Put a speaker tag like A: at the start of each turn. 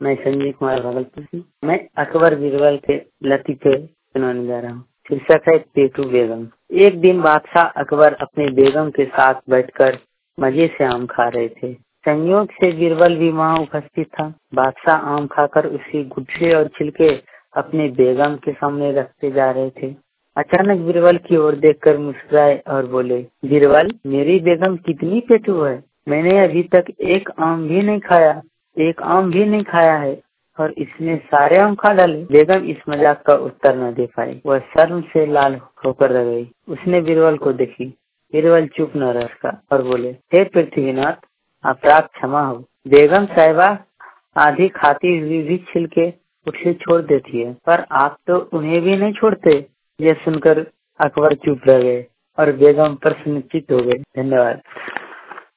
A: मैं संजय कुमार भागलपुर से। मैं अकबर बीरबल के लतीफे सुनाने जा रहा हूँ। शीर्षक है पेटू बेगम। एक दिन बादशाह अकबर अपने बेगम के साथ बैठकर मजे से आम खा रहे थे। संयोग से बीरबल भी वहाँ उपस्थित था। बादशाह आम खाकर उसके गुठली और छिलके अपने बेगम के सामने रखते जा रहे थे। अचानक बीरबल की ओर देखकर मुस्कुराए और बोले, बीरबल, मेरी बेगम कितनी पेटू है। मैंने अभी तक एक आम भी नहीं खाया है और इसने सारे आम खा डाले। बेगम इस मजाक का उत्तर न दे पाई। वह शर्म से लाल होकर रह गई। उसने बीरबल को देखी। बीरबल चुप न रह सका और बोले, हे पृथ्वीनाथ, अपराध क्षमा हो। बेगम साहिबा आधी खाती हुई भी छिलके उसे छोड़ देती है, पर आप तो उन्हें भी नहीं छोड़ते। यह सुनकर अकबर चुप रह गए और बेगम प्रसन्नचित्त हो गए। धन्यवाद।